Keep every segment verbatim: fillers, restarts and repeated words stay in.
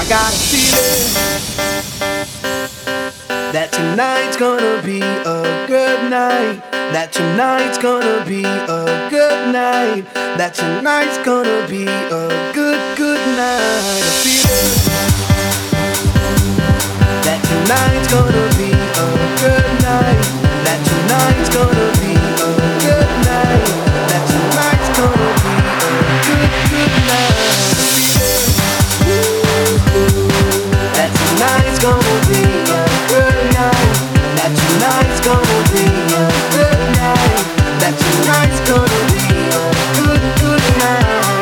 got a feeling that tonight's gonna be a good night. That tonight's gonna be a good night. That tonight's gonna be a good, good night. A feeling that tonight's gonna be a good night. That tonight's gonna be a good night. That tonight's gonna be a good, good night. That tonight's gonna be a good night. That tonight's gonna be a good night. That tonight's gonna be a good, good night.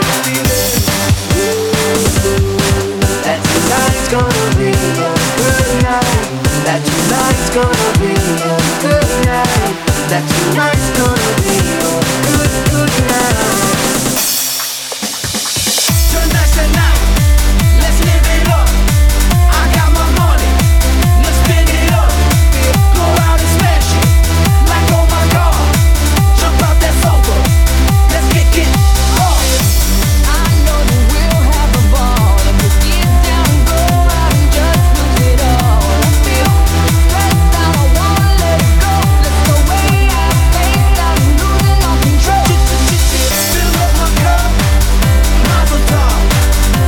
That tonight's gonna be a good night. That tonight's gonna be a good night. That tonight's gonna be a good, good night. Tonight's the night. Let's live it up. I got my money. Let's spend it up. Go out and smash it. Like oh my God. Jump out that sofa. Let's kick it off. I know that we'll have a ball. And we'll get down and go out and just lose it all. I feel stressed out, I wanna let it go. Let's go way out, spaced out, and losing all control. Fill up my cup. Mazel tov.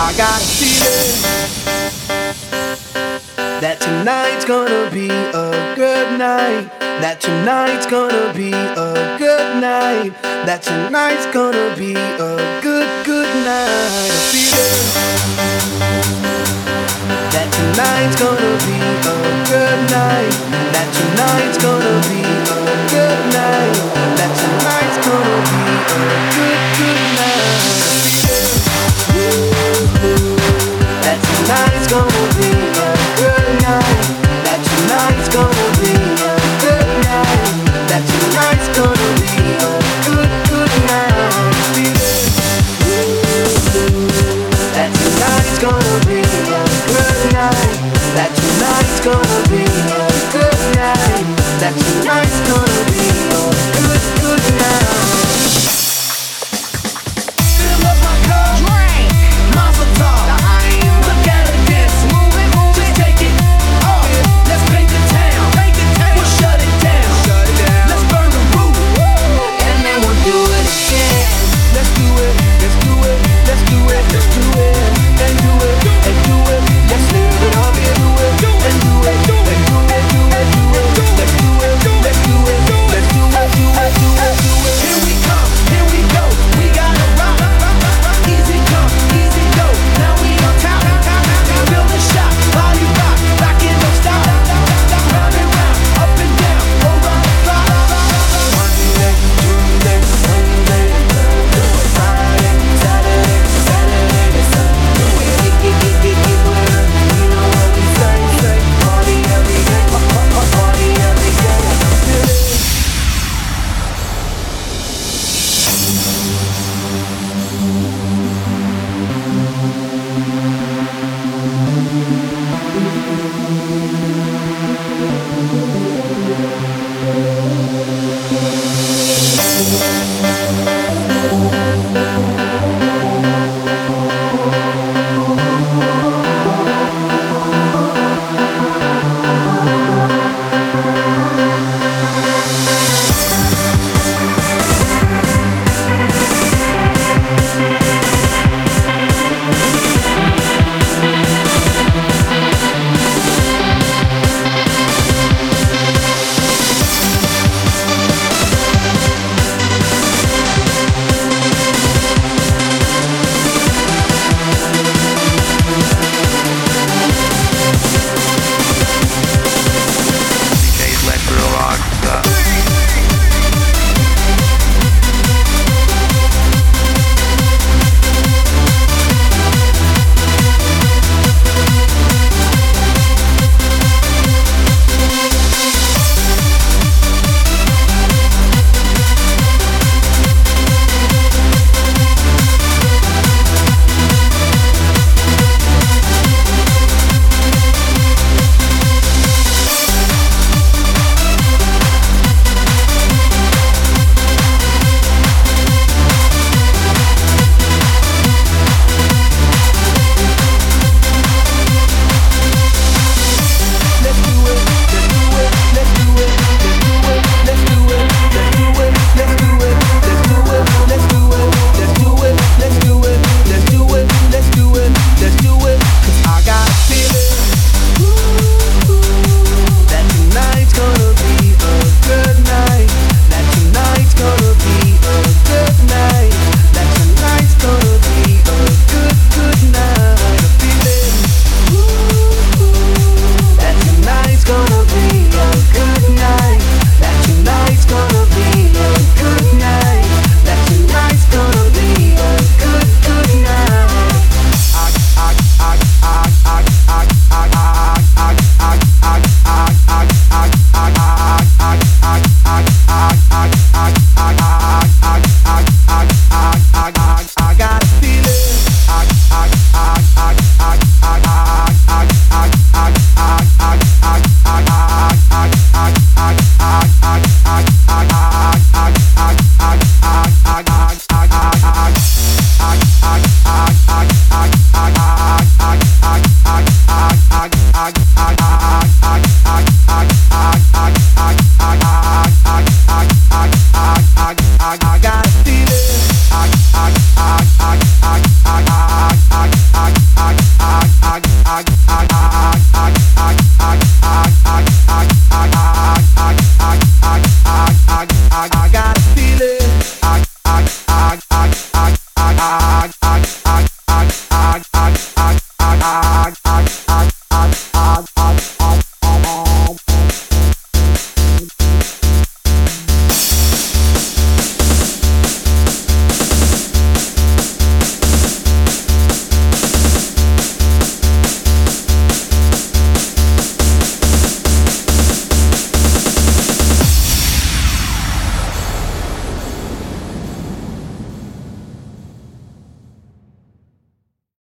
I got a feeling that tonight's gonna be a good night. That tonight's gonna be a good night. That tonight's gonna be a good, good night. A feeling that tonight's gonna be a good night. That tonight's gonna be a good night. That tonight's gonna be a good